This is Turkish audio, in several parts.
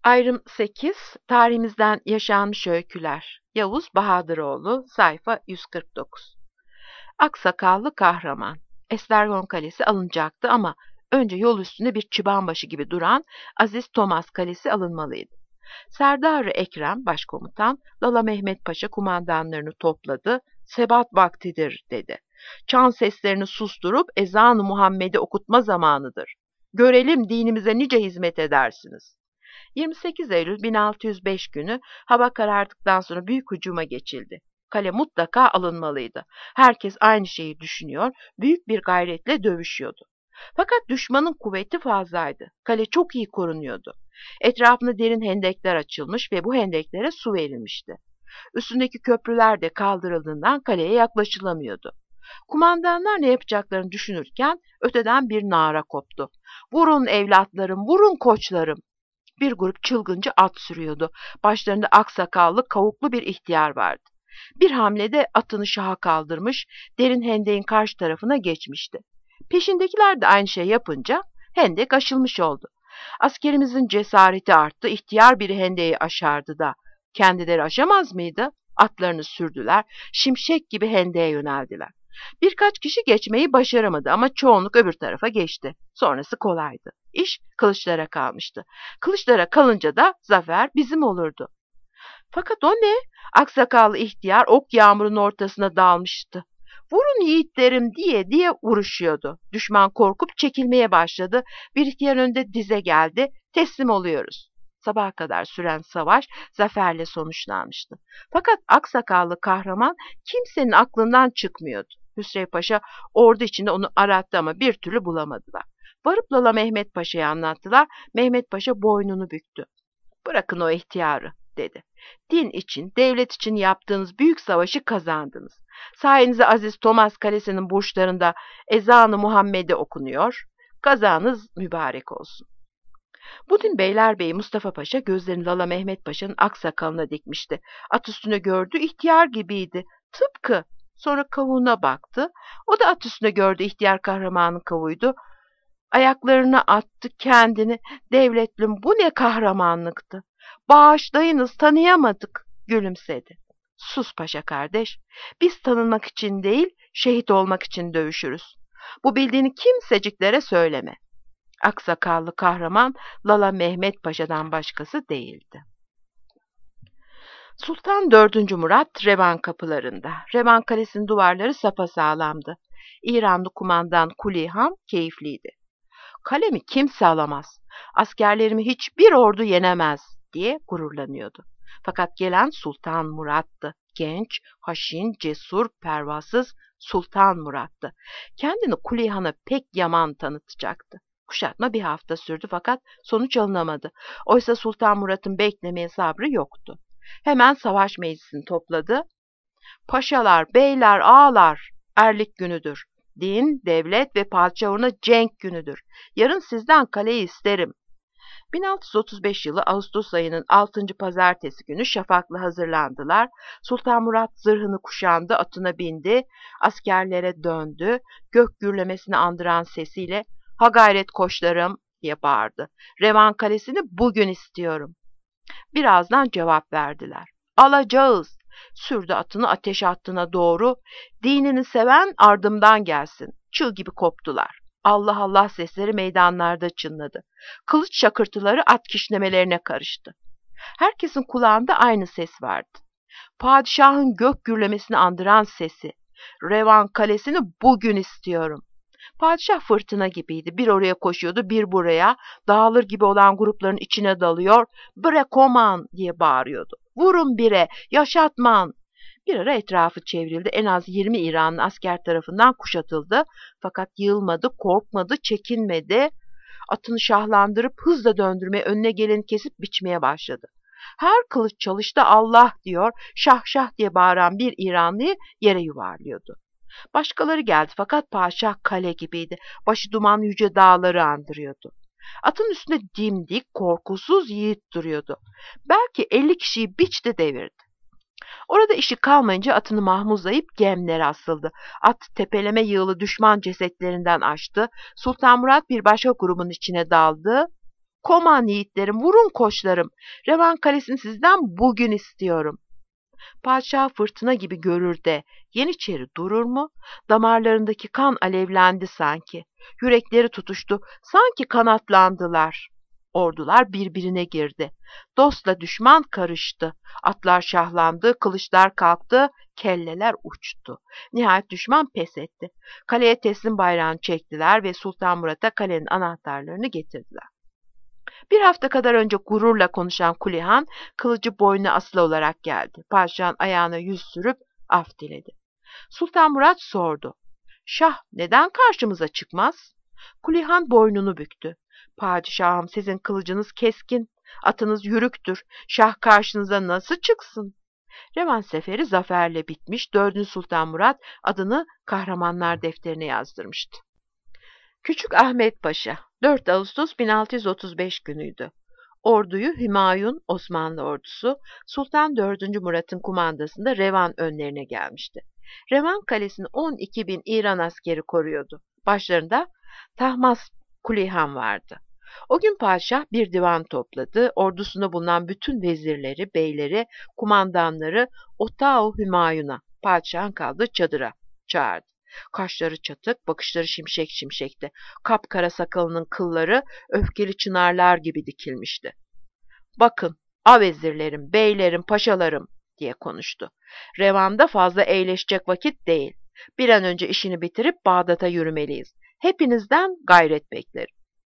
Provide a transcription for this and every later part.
Ayrım 8. Tarihimizden yaşanmış öyküler. Yavuz Bahadıroğlu, sayfa 149. Aksakallı kahraman. Eslergon Kalesi alınacaktı ama önce yol üstünde bir çıbanbaşı gibi duran Aziz Thomas Kalesi alınmalıydı. Serdar-ı Ekrem başkomutan Lala Mehmet Paşa kumandanlarını topladı. Sebat vaktidir dedi. Çan seslerini susturup ezan-ı Muhammed'i okutma zamanıdır. Görelim dinimize nice hizmet edersiniz. 28 Eylül 1605 günü hava karardıktan sonra büyük hücuma geçildi. Kale mutlaka alınmalıydı. Herkes aynı şeyi düşünüyor, büyük bir gayretle dövüşüyordu. Fakat düşmanın kuvveti fazlaydı. Kale çok iyi korunuyordu. Etrafında derin hendekler açılmış ve bu hendeklere su verilmişti. Üstündeki köprüler de kaldırıldığından kaleye yaklaşılamıyordu. Kumandanlar ne yapacaklarını düşünürken öteden bir nara koptu. Vurun evlatlarım, vurun koçlarım. Bir grup çılgınca at sürüyordu. Başlarında aksakallı, kavuklu bir ihtiyar vardı. Bir hamlede atını şaha kaldırmış, derin hendeğin karşı tarafına geçmişti. Peşindekiler de aynı şey yapınca hendek aşılmış oldu. Askerimizin cesareti arttı, ihtiyar biri hendeği aşardı da. Kendileri aşamaz mıydı? Atlarını sürdüler, şimşek gibi hendeğe yöneldiler. Birkaç kişi geçmeyi başaramadı ama çoğunluk öbür tarafa geçti. Sonrası kolaydı. İş kılıçlara kalmıştı. Kılıçlara kalınca da zafer bizim olurdu. Fakat o ne? Aksakallı ihtiyar ok yağmurun ortasına dalmıştı. Vurun yiğitlerim diye diye vuruşuyordu. Düşman korkup çekilmeye başladı. Bir ihtiyar önde dize geldi. Teslim oluyoruz. Sabaha kadar süren savaş zaferle sonuçlanmıştı. Fakat aksakallı kahraman kimsenin aklından çıkmıyordu. Hüsrev Paşa ordu içinde onu arattı ama bir türlü bulamadılar. Varıp Lala Mehmet Paşa'ya anlattılar. Mehmet Paşa boynunu büktü. Bırakın o ihtiyarı dedi. Din için, devlet için yaptığınız büyük savaşı kazandınız. Sayenizde Aziz Thomas Kalesi'nin burçlarında ezan-ı Muhammed'i okunuyor. Kazanız mübarek olsun. Bugün Beylerbeyi Mustafa Paşa gözlerini Lala Mehmet Paşa'nın aksakalına dikmişti. At üstünde gördü, ihtiyar gibiydi. Tıpkı. Sonra kavuğuna baktı. O da at üstünde gördü, ihtiyar kahramanın kavuğuydu. Ayaklarına attı kendini. Devletlüm bu ne kahramanlıktı. Bağışlayınız tanıyamadık gülümsedi. Sus paşa kardeş. Biz tanınmak için değil şehit olmak için dövüşürüz. Bu bildiğini kimseciklere söyleme. Aksakallı kahraman Lala Mehmet Paşa'dan başkası değildi. Sultan 4. Murat Revan kapılarında. Revan Kalesi'nin duvarları sapasağlamdı. İranlı kumandan Kulihan keyifliydi. Kalemi kimse alamaz, askerlerimi hiçbir ordu yenemez diye gururlanıyordu. Fakat gelen Sultan Murat'tı. Genç, haşin, cesur, pervasız Sultan Murat'tı. Kendini Kulihan'a pek yaman tanıtacaktı. Kuşatma bir hafta sürdü fakat sonuç alınamadı. Oysa Sultan Murat'ın beklemeye sabrı yoktu. Hemen savaş meclisini topladı. Paşalar, beyler, ağalar, erlik günüdür. Din, devlet ve padişah uğruna cenk günüdür. Yarın sizden kaleyi isterim. 1635 yılı Ağustos ayının 6. pazartesi günü şafakla hazırlandılar. Sultan Murat zırhını kuşandı, atına bindi, askerlere döndü, gök gürlemesini andıran sesiyle "Ha gayret koçlarım!" diye bağırdı. "Revan Kalesi'ni bugün istiyorum." Birazdan cevap verdiler. "Alacağız." Sürdü atını ateş hattına doğru. Dinini seven ardımdan gelsin. Çığ gibi koptular. Allah Allah sesleri meydanlarda çınladı. Kılıç şakırtıları at kişnemelerine karıştı. Herkesin kulağında aynı ses vardı. Padişahın gök gürlemesini andıran sesi. Revan Kalesi'ni bugün istiyorum. Padişah fırtına gibiydi. Bir oraya koşuyordu, bir buraya. Dağılır gibi olan grupların içine dalıyor. "Bre koman!" diye bağırıyordu. "Vurun bire, yaşatman!" Bir ara etrafı çevrildi. En az 20 İranlı asker tarafından kuşatıldı. Fakat yılmadı, korkmadı, çekinmedi. Atını şahlandırıp hızla döndürmeye, önüne geleni kesip biçmeye başladı. Her kılıç çalışta Allah diyor, şah şah diye bağıran bir İranlıyı yere yuvarlıyordu. Başkaları geldi fakat padişah kale gibiydi. Başı duman yüce dağları andırıyordu. Atın üstünde dimdik, korkusuz yiğit duruyordu. Belki 50 kişiyi biçti devirdi. Orada işi kalmayınca atını mahmuzlayıp gemlere asıldı. At tepeleme yığılı düşman cesetlerinden açtı. Sultan Murat bir başka grubun içine daldı. Koman yiğitlerim, vurun koçlarım. Revan Kalesi'ni sizden bugün istiyorum. Padişah fırtına gibi görür de Yeniçeri durur mu? Damarlarındaki kan alevlendi sanki. Yürekleri tutuştu, sanki kanatlandılar. Ordular birbirine girdi. Dostla düşman karıştı. Atlar şahlandı, kılıçlar kalktı, kelleler uçtu. Nihayet düşman pes etti. Kaleye teslim bayrağını çektiler ve Sultan Murat'a kalenin anahtarlarını getirdiler. Bir hafta kadar önce gururla konuşan Kulihan, kılıcı boynuna asılı olarak geldi. Padişahın ayağına yüz sürüp af diledi. Sultan Murat sordu. Şah neden karşımıza çıkmaz? Kulihan boynunu büktü. Padişahım, sizin kılıcınız keskin, atınız yürüktür. Şah karşınıza nasıl çıksın? Revan seferi zaferle bitmiş, 4. Sultan Murat adını kahramanlar defterine yazdırmıştı. Küçük Ahmet Paşa, 4 Ağustos 1635 günüydü. Orduyu Hümayun Osmanlı ordusu Sultan 4. Murat'ın kumandasında Revan önlerine gelmişti. Revan kalesini 12 bin İran askeri koruyordu. Başlarında Tahmas Kulihan vardı. O gün padişah bir divan topladı. Ordusunda bulunan bütün vezirleri, beyleri, kumandanları Otağı Hümayun'a, padişahın kaldığı çadıra çağırdı. Kaşları çatık, bakışları şimşek şimşekti. Kapkara sakalının kılları öfkeli çınarlar gibi dikilmişti. Bakın, avezirlerim, beylerim, paşalarım diye konuştu. Revan'da fazla eğleşecek vakit değil. Bir an önce işini bitirip Bağdat'a yürümeliyiz. Hepinizden gayret beklerim.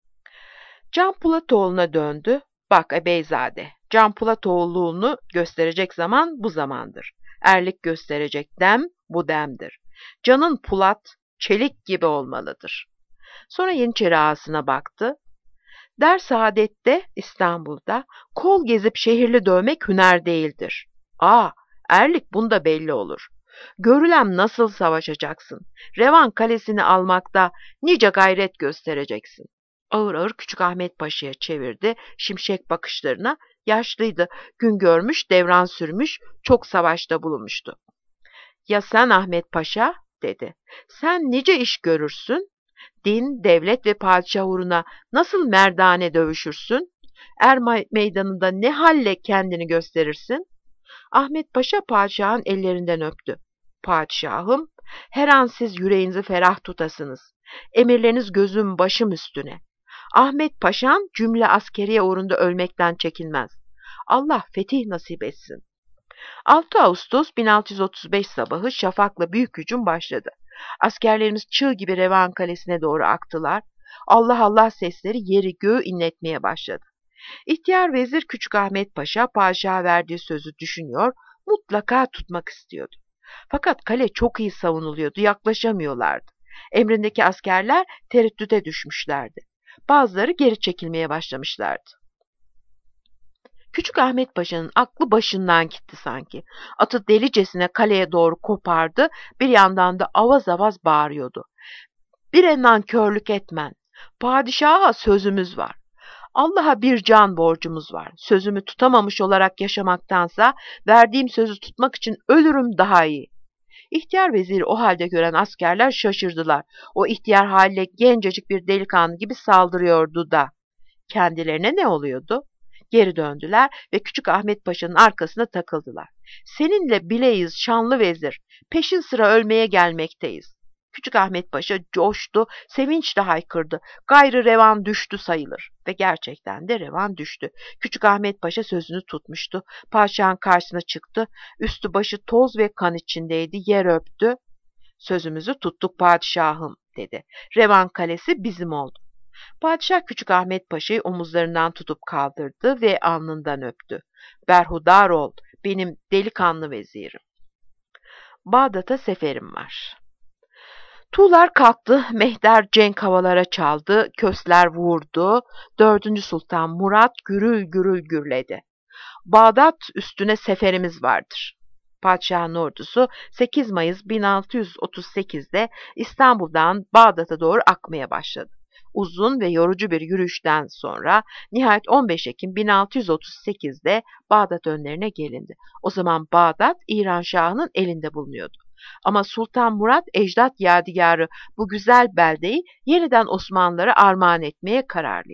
Can Pulatoğlu'na döndü. Bak Beyzade, Can Pulatoğlu'nu gösterecek zaman bu zamandır. Erlik gösterecek dem bu demdir. Canın Pulat, çelik gibi olmalıdır. Sonra Yeniçeri ağasına baktı. Der Saadet'te İstanbul'da kol gezip şehirli dövmek hüner değildir. Erlik bunda belli olur. Görülem nasıl savaşacaksın? Revan kalesini almakta nice gayret göstereceksin. Ağır ağır Küçük Ahmet Paşa'ya çevirdi şimşek bakışlarına. Yaşlıydı, gün görmüş, devran sürmüş, çok savaşta bulunmuştu. Ya sen Ahmet Paşa, dedi. Sen nice iş görürsün? Din, devlet ve padişah uğruna nasıl merdane dövüşürsün? Meydanında ne halle kendini gösterirsin? Ahmet Paşa padişahın ellerinden öptü. Padişahım, her an siz yüreğinizi ferah tutasınız. Emirleriniz gözüm başım üstüne. Ahmet Paşam cümle askeriye uğrunda ölmekten çekinmez. Allah fetih nasip etsin. 6 Ağustos 1635 sabahı şafakla büyük hücum başladı. Askerlerimiz çığ gibi Revan Kalesi'ne doğru aktılar. Allah Allah sesleri yeri göğü inletmeye başladı. İhtiyar vezir Küçük Ahmet Paşa padişaha verdiği sözü düşünüyor, mutlaka tutmak istiyordu. Fakat kale çok iyi savunuluyordu, yaklaşamıyorlardı. Emrindeki askerler tereddüte düşmüşlerdi. Bazıları geri çekilmeye başlamışlardı. Küçük Ahmet Paşa'nın aklı başından gitti sanki. Atı delicesine kaleye doğru kopardı, bir yandan da avaz avaz bağırıyordu. Bir nankörlük etmen, padişaha sözümüz var. Allah'a bir can borcumuz var. Sözümü tutamamış olarak yaşamaktansa verdiğim sözü tutmak için ölürüm daha iyi. İhtiyar veziri o halde gören askerler şaşırdılar. O ihtiyar haliyle gencecik bir delikanlı gibi saldırıyordu da. Kendilerine ne oluyordu? Geri döndüler ve Küçük Ahmet Paşa'nın arkasına takıldılar. Seninle bileyiz şanlı vezir, peşin sıra ölmeye gelmekteyiz. Küçük Ahmet Paşa coştu, sevinçle haykırdı. Gayrı revan düştü sayılır. Ve gerçekten de revan düştü. Küçük Ahmet Paşa sözünü tutmuştu. Padişahın karşısına çıktı. Üstü başı toz ve kan içindeydi. Yer öptü. Sözümüzü tuttuk padişahım, dedi. Revan kalesi bizim oldu. Padişah Küçük Ahmet Paşa'yı omuzlarından tutup kaldırdı ve alnından öptü. Berhudar ol, benim delikanlı vezirim. Bağdat'a seferim var. Tuğlar kalktı, mehter cenk havalara çaldı, kösler vurdu. 4. Sultan Murat gürül gürül gürledi. Bağdat üstüne seferimiz vardır. Padişahın ordusu 8 Mayıs 1638'de İstanbul'dan Bağdat'a doğru akmaya başladı. Uzun ve yorucu bir yürüyüşten sonra nihayet 15 Ekim 1638'de Bağdat önlerine gelindi. O zaman Bağdat İran Şahı'nın elinde bulunuyordu. Ama Sultan Murat ecdat yadigarı bu güzel beldeyi yeniden Osmanlılara armağan etmeye kararlıydı.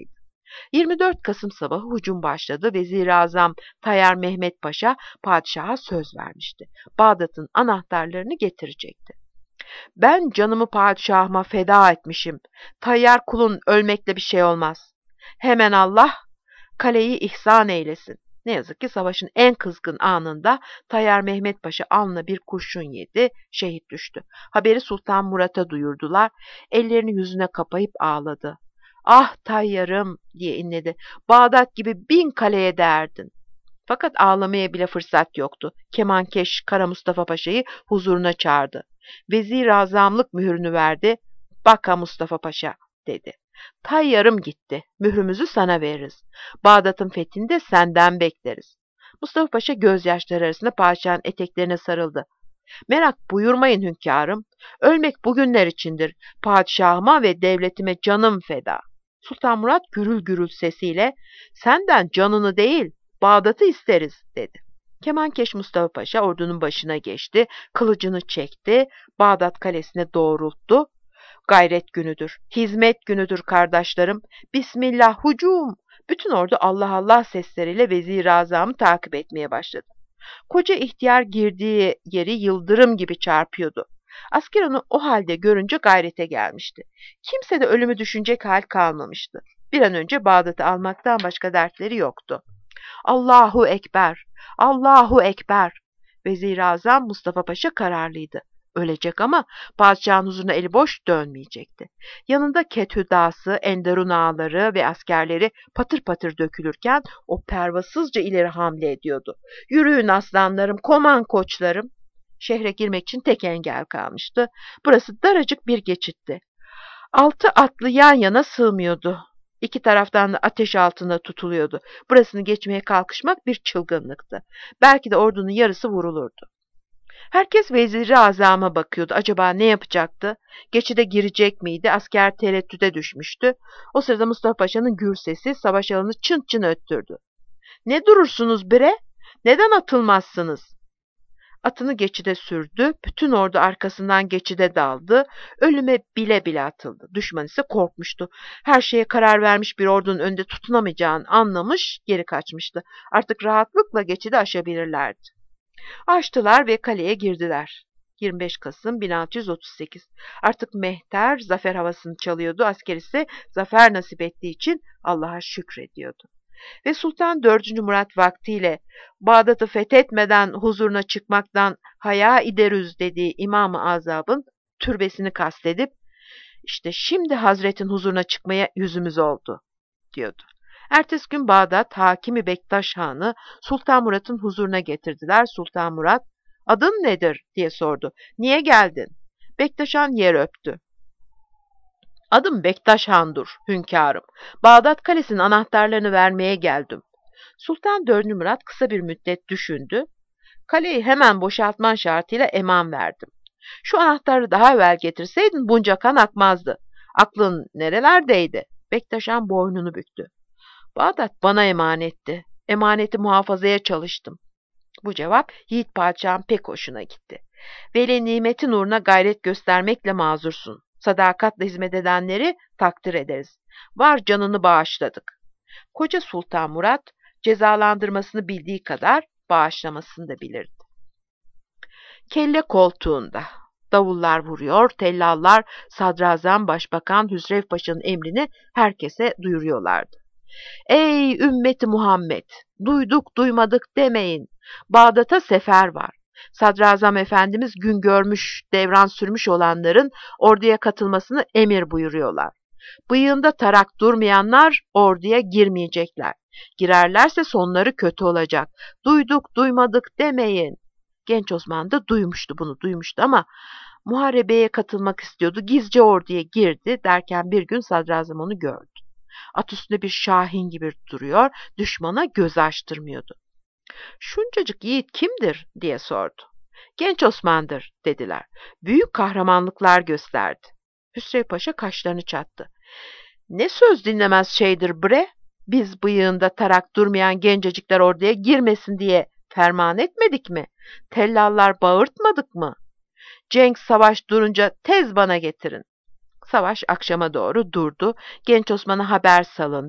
24 Kasım sabahı hücum başladı. Vezir-i Azam Tayyar Mehmet Paşa padişaha söz vermişti. Bağdat'ın anahtarlarını getirecekti. Ben canımı padişahıma feda etmişim. Tayyar kulun ölmekle bir şey olmaz. Hemen Allah kaleyi ihsan eylesin. Ne yazık ki savaşın en kızgın anında Tayyar Mehmet Paşa alnına bir kurşun yedi, şehit düştü. Haberi Sultan Murat'a duyurdular. Ellerini yüzüne kapayıp ağladı. Ah Tayyar'ım diye inledi. Bağdat gibi 1000 kaleye derdin. Fakat ağlamaya bile fırsat yoktu. Kemankeş Kara Mustafa Paşa'yı huzuruna çağırdı. Vezir-i Azamlık mührünü verdi. Baka Mustafa Paşa dedi. Tayyarım gitti. Mührümüzü sana veririz. Bağdat'ın fethini de senden bekleriz. Mustafa Paşa gözyaşları arasında padişahın eteklerine sarıldı. Merak buyurmayın hünkârım. Ölmek bugünler içindir. Padişahıma ve devletime canım feda. Sultan Murat gürül gürül sesiyle senden canını değil Bağdat'ı isteriz dedi. Kemankeş Mustafa Paşa ordunun başına geçti, kılıcını çekti, Bağdat kalesine doğrulttu. Gayret günüdür, hizmet günüdür kardeşlerim. Bismillah hücum. Bütün ordu Allah Allah sesleriyle Vezir-i Azam'ı takip etmeye başladı. Koca ihtiyar girdiği yeri yıldırım gibi çarpıyordu. Asker onu o halde görünce gayrete gelmişti. Kimse de ölümü düşünecek hal kalmamıştı. Bir an önce Bağdat'ı almaktan başka dertleri yoktu. Allahu Ekber, Allahu Ekber. Vezir-i Azam Mustafa Paşa kararlıydı. Ölecek ama padişahın huzuruna eli boş dönmeyecekti. Yanında Kethüdası, Enderun ağaları ve askerleri patır patır dökülürken o pervasızca ileri hamle ediyordu. Yürüyün aslanlarım, koman koçlarım. Şehre girmek için tek engel kalmıştı. Burası daracık bir geçitti. 6 atlı yan yana sığmıyordu. İki taraftan da ateş altında tutuluyordu. Burasını geçmeye kalkışmak bir çılgınlıktı. Belki de ordunun yarısı vurulurdu. Herkes Vezir-i Azam'a bakıyordu. Acaba ne yapacaktı? Geçide girecek miydi? Asker tereddüde düşmüştü. O sırada Mustafa Paşa'nın gür sesi savaş alanı çın çın öttürdü. Ne durursunuz bre? Neden atılmazsınız? Atını geçide sürdü. Bütün ordu arkasından geçide daldı. Ölüme bile bile atıldı. Düşman ise korkmuştu. Her şeye karar vermiş bir ordunun önünde tutunamayacağını anlamış, geri kaçmıştı. Artık rahatlıkla geçidi aşabilirlerdi. Açtılar ve kaleye girdiler. 25 Kasım 1638. Artık mehter zafer havasını çalıyordu. Asker ise zafer nasip ettiği için Allah'a şükrediyordu. Ve Sultan 4. Murat vaktiyle Bağdat'ı fethetmeden huzuruna çıkmaktan haya ideriz dediği İmam-ı Azam'ın türbesini kastedip işte şimdi Hazret'in huzuruna çıkmaya yüzümüz oldu diyordu. Ertesi gün Bağdat Hakimi Bektaş Han'ı Sultan Murat'ın huzuruna getirdiler. Sultan Murat, adın nedir diye sordu. Niye geldin? Bektaş Han yer öptü. Adım Bektaş Han'dur hünkârım. Bağdat Kalesi'nin anahtarlarını vermeye geldim. Sultan 4. Murat kısa bir müddet düşündü. Kaleyi hemen boşaltman şartıyla eman verdim. Şu anahtarı daha evvel getirseydin bunca kan akmazdı. Aklın nerelerdeydi? Bektaş Han boynunu büktü. Bağdat bana emanetti. Emaneti muhafazaya çalıştım. Bu cevap Yiğit Padişah'ın pek hoşuna gitti. Veli nimetin uğruna gayret göstermekle mazursun. Sadakatle hizmet edenleri takdir ederiz. Var canını bağışladık. Koca Sultan Murat cezalandırmasını bildiği kadar bağışlamasını da bilirdi. Kelle koltuğunda. Davullar vuruyor, tellallar Sadrazam Başbakan Hüsrev Paşa'nın emrini herkese duyuruyorlardı. Ey ümmeti Muhammed! Duyduk duymadık demeyin. Bağdat'a sefer var. Sadrazam Efendimiz gün görmüş, devran sürmüş olanların orduya katılmasını emir buyuruyorlar. Bıyığında tarak durmayanlar orduya girmeyecekler. Girerlerse sonları kötü olacak. Duyduk duymadık demeyin. Genç Osman da duymuştu ama muharebeye katılmak istiyordu. Gizlice orduya girdi derken bir gün sadrazam onu gördü. At üstünde bir şahin gibi duruyor, düşmana göz açtırmıyordu. Şuncacık yiğit kimdir diye sordu. Genç Osman'dır dediler. Büyük kahramanlıklar gösterdi. Hüsrev Paşa kaşlarını çattı. Ne söz dinlemez şeydir bre? Biz bıyığında tarak durmayan gencecikler orduya girmesin diye ferman etmedik mi? Tellallar bağırtmadık mı? Cenk savaş durunca tez bana getirin. Savaş akşama doğru durdu. Genç Osman'a haber salındı.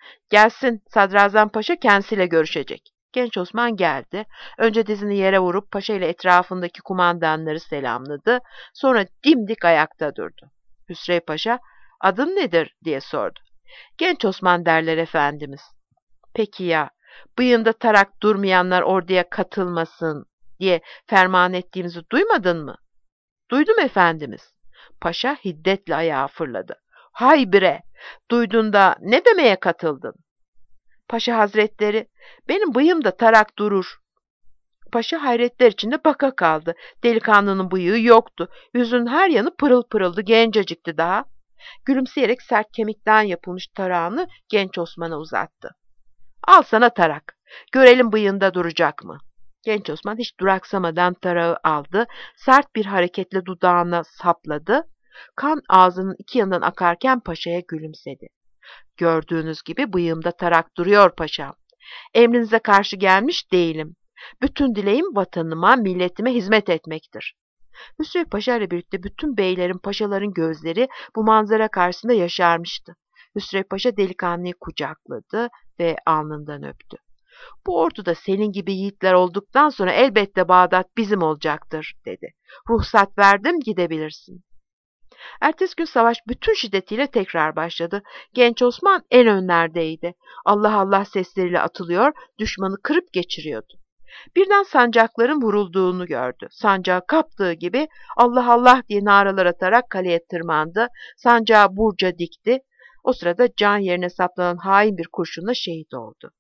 Gelsin, Sadrazam Paşa kendisiyle görüşecek. Genç Osman geldi. Önce dizini yere vurup paşa ile etrafındaki kumandanları selamladı. Sonra dimdik ayakta durdu. Hüsrev Paşa, adın nedir diye sordu. Genç Osman derler efendimiz. Peki ya, bıyığında tarak durmayanlar orduya katılmasın diye ferman ettiğimizi duymadın mı? Duydum efendimiz. Paşa hiddetle ayağa fırladı. Hay bre! Duydun da ne demeye katıldın? Paşa Hazretleri, benim bıyığımda tarak durur. Paşa hayretler içinde baka kaldı. Delikanlının bıyığı yoktu. Yüzünün her yanı pırıl pırıldı, gencecikti daha. Gülümseyerek sert kemikten yapılmış tarağını genç Osman'a uzattı. Al sana tarak. Görelim bıyığında duracak mı? Genç Osman hiç duraksamadan tarağı aldı. Sert bir hareketle dudağına sapladı. Kan ağzının iki yanından akarken paşaya gülümsedi. Gördüğünüz gibi bıyığımda tarak duruyor paşam. Emrinize karşı gelmiş değilim. Bütün dileğim vatanıma, milletime hizmet etmektir. Hüsrev Paşa ile birlikte bütün beylerin, paşaların gözleri bu manzara karşısında yaşarmıştı. Hüsrev Paşa delikanlıyı kucakladı ve alnından öptü. Bu orduda senin gibi yiğitler olduktan sonra elbette Bağdat bizim olacaktır, dedi. Ruhsat verdim, gidebilirsin. Ertesi gün savaş bütün şiddetiyle tekrar başladı. Genç Osman en önlerdeydi. Allah Allah sesleriyle atılıyor, düşmanı kırıp geçiriyordu. Birden sancakların vurulduğunu gördü. Sancağı kaptığı gibi Allah Allah diye naralar atarak kaleye tırmandı. Sancağı burca dikti. O sırada can yerine saplanan hain bir kurşunla şehit oldu.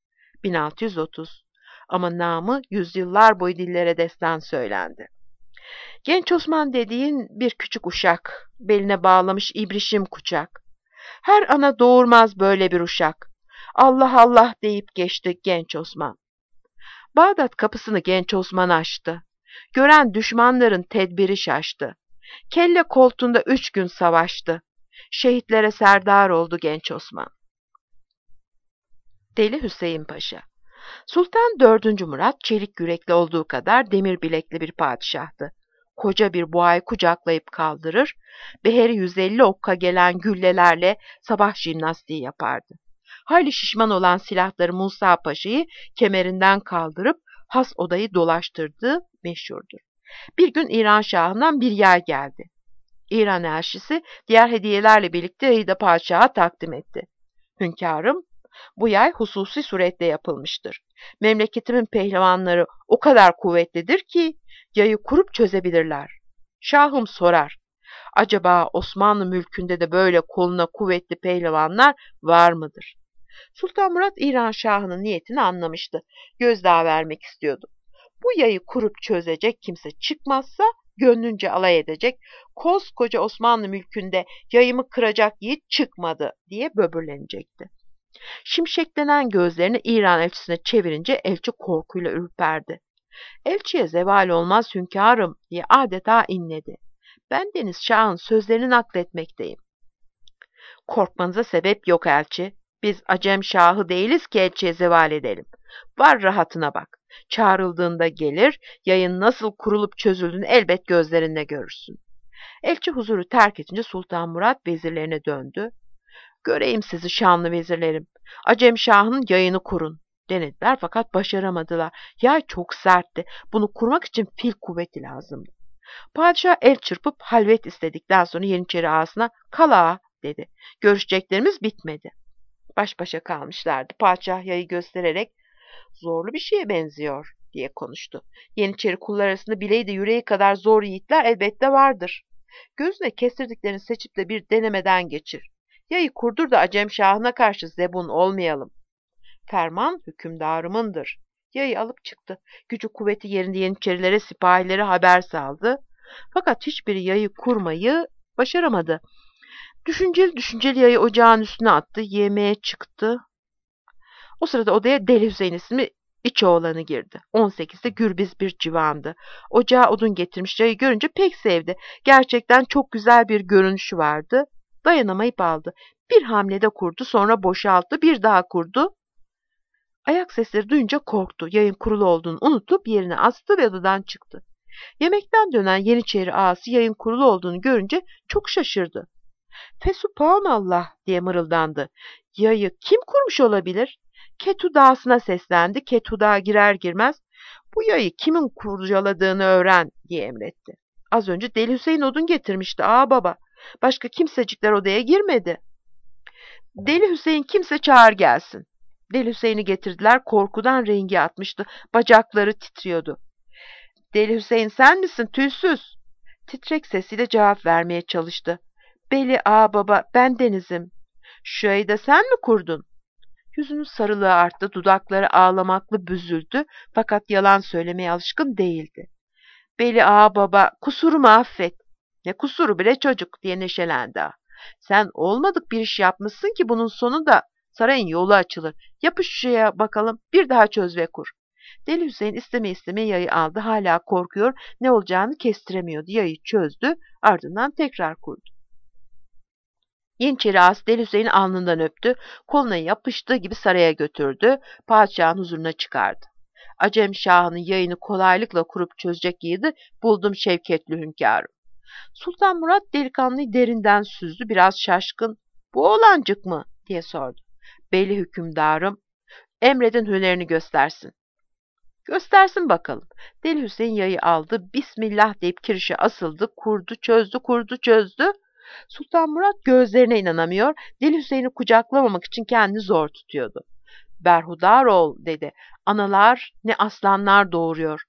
1630. Ama namı yüzyıllar boyu dillere destan söylendi. Genç Osman dediğin bir küçük uşak, beline bağlamış ibrişim kucak. Her ana doğurmaz böyle bir uşak. Allah Allah deyip geçti genç Osman. Bağdat kapısını genç Osman açtı. Gören düşmanların tedbiri şaştı. Kelle koltuğunda 3 gün savaştı. Şehitlere serdar oldu genç Osman. Deli Hüseyin Paşa. Sultan 4. Murat çelik yürekli olduğu kadar demir bilekli bir padişahtı. Koca bir boğayı kucaklayıp kaldırır, beheri 150 okka gelen güllelerle sabah jimnastiği yapardı. Hayli şişman olan silahları Musa Paşa'yı kemerinden kaldırıp has odayı dolaştırdığı meşhurdur. Bir gün İran Şahı'ndan bir yay geldi. İran elçisi diğer hediyelerle birlikte yayı da padişaha takdim etti. Hünkârım, bu yay hususi suretle yapılmıştır. Memleketimin pehlivanları o kadar kuvvetlidir ki yayı kurup çözebilirler. Şahım sorar, acaba Osmanlı mülkünde de böyle koluna kuvvetli pehlivanlar var mıdır? Sultan Murat İran Şahı'nın niyetini anlamıştı. Gözdağı vermek istiyordu. Bu yayı kurup çözecek kimse çıkmazsa gönlünce alay edecek, koskoca Osmanlı mülkünde yayımı kıracak yiğit çıkmadı diye böbürlenecekti. Şimşeklenen gözlerini İran elçisine çevirince elçi korkuyla ürperdi. Elçiye zeval olmaz hünkârım diye adeta inledi. Bendeniz Şah'ın sözlerini nakletmekteyim. Korkmanıza sebep yok elçi. Biz Acem Şahı değiliz ki elçiye zeval edelim. Var rahatına bak. Çağrıldığında gelir, yayın nasıl kurulup çözüldüğünü elbet gözlerinde görürsün. Elçi huzuru terk edince Sultan Murat vezirlerine döndü. Göreyim sizi şanlı vezirlerim. Acem Şah'ın yayını kurun denediler fakat başaramadılar. Yay çok sertti. Bunu kurmak için fil kuvveti lazımdı. Padişah el çırpıp halvet istedikten sonra Yeniçeri ağasına kal ağa dedi. Görüşeceklerimiz bitmedi. Baş başa kalmışlardı. Padişah yayı göstererek zorlu bir şeye benziyor diye konuştu. Yeniçeri kullar arasında bileği de yüreği kadar zor yiğitler elbette vardır. Gözüne kestirdiklerini seçip de bir denemeden geçir. Yayı kurdur da Acem Şahı'na karşı zebun olmayalım. Ferman hükümdarımındır. Yayı alıp çıktı. Gücü kuvveti yerinde Yeniçerilere, sipahilere haber saldı. Fakat hiçbiri yayı kurmayı başaramadı. Düşünceli düşünceli yayı ocağın üstüne attı. Yemeğe çıktı. O sırada odaya Deli Hüseyin ismi iç oğlanı girdi. 18'de gürbüz bir civandı. Ocağa odun getirmiş, yayı görünce pek sevdi. Gerçekten çok güzel bir görünüşü vardı. Dayanamayıp aldı. Bir hamlede kurdu, sonra boşalttı, bir daha kurdu. Ayak sesleri duyunca korktu. Yayın kurulu olduğunu unutup yerine astı ve odadan çıktı. Yemekten dönen Yeniçeri ağası yayın kurulu olduğunu görünce çok şaşırdı. Fesubhanallah diye mırıldandı. Yayı kim kurmuş olabilir? Ketudağ'sına seslendi. Ketudağ girer girmez bu yayı kimin kurcaladığını öğren diye emretti. Az önce Deli Hüseyin odun getirmişti baba. Başka kimsecikler odaya girmedi. Deli Hüseyin kimse çağır gelsin. Deli Hüseyin'i getirdiler. Korkudan rengi atmıştı. Bacakları titriyordu. Deli Hüseyin sen misin tüysüz? Titrek sesiyle cevap vermeye çalıştı. Beli baba ben Deniz'im. Şu yayı da sen mi kurdun? Yüzünün sarılığı arttı, dudakları ağlamaklı büzüldü fakat yalan söylemeye alışkın değildi. Beli baba kusurumu affet. Ne kusuru bile çocuk diye neşelendi ağa. Sen olmadık bir iş yapmışsın ki bunun sonu da sarayın yolu açılır. Yapış şuraya bakalım bir daha çöz ve kur. Deli Hüseyin isteme yayı aldı. Hala korkuyor, ne olacağını kestiremiyordu. Yayı çözdü, ardından tekrar kurdu. Yeniçeri ağası Deli Hüseyin'i alnından öptü, koluna yapıştığı gibi saraya götürdü, padişahın huzuruna çıkardı. Acem Şahı'nın yayını kolaylıkla kurup çözecek yiğidi buldum şevketli hünkârım. Sultan Murat delikanlıyı derinden süzdü, biraz şaşkın. Bu oğlancık mı diye sordu. Beyli hükümdarım, emredin hünerini göstersin. Göstersin bakalım. Deli Hüseyin yayı aldı, Bismillah deyip kirişe asıldı, kurdu, çözdü, kurdu, çözdü. Sultan Murat gözlerine inanamıyor, Deli Hüseyin'i kucaklamamak için kendini zor tutuyordu. Berhudar ol dedi. Analar ne aslanlar doğuruyor.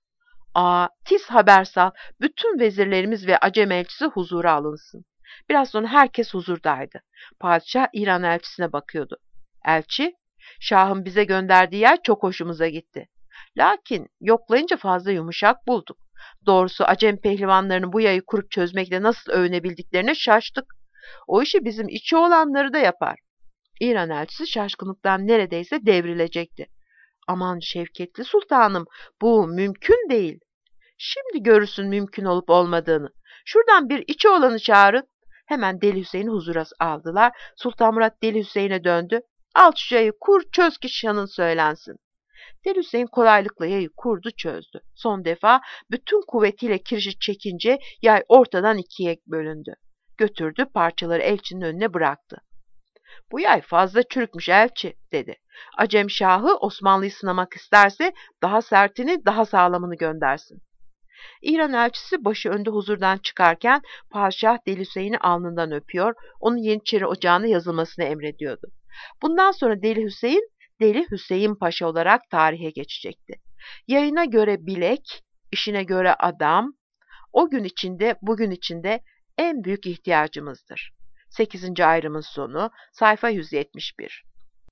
Tiz haber sal. Bütün vezirlerimiz ve Acem elçisi huzura alınsın. Biraz sonra herkes huzurdaydı. Padişah İran elçisine bakıyordu. Elçi, Şah'ın bize gönderdiği yer çok hoşumuza gitti. Lakin yoklayınca fazla yumuşak bulduk. Doğrusu Acem pehlivanlarının bu yayı kurup çözmekle nasıl övünebildiklerine şaştık. O işi bizim içi olanları da yapar. İran elçisi şaşkınlıktan neredeyse devrilecekti. Aman şevketli sultanım, bu mümkün değil. Şimdi görürsün mümkün olup olmadığını. Şuradan bir içi olanı çağırın. Hemen Deli Hüseyin'i huzura aldılar. Sultan Murat Deli Hüseyin'e döndü. Al şu yayı kur çöz ki şanın söylensin. Deli Hüseyin kolaylıkla yayı kurdu çözdü. Son defa bütün kuvvetiyle kirişi çekince yay ortadan ikiye bölündü. Götürdü parçaları elçinin önüne bıraktı. Bu yay fazla çürükmüş elçi dedi. Acem Şahı Osmanlı'yı sınamak isterse daha sertini daha sağlamını göndersin. İran elçisi başı önde huzurdan çıkarken Padişah Deli Hüseyin'i alnından öpüyor, onun Yeniçeri Ocağı'na yazılmasını emrediyordu. Bundan sonra Deli Hüseyin Paşa olarak tarihe geçecekti. Yayına göre bilek, işine göre adam, o gün içinde, bugün içinde en büyük ihtiyacımızdır. 8. ayrımın sonu, sayfa 171.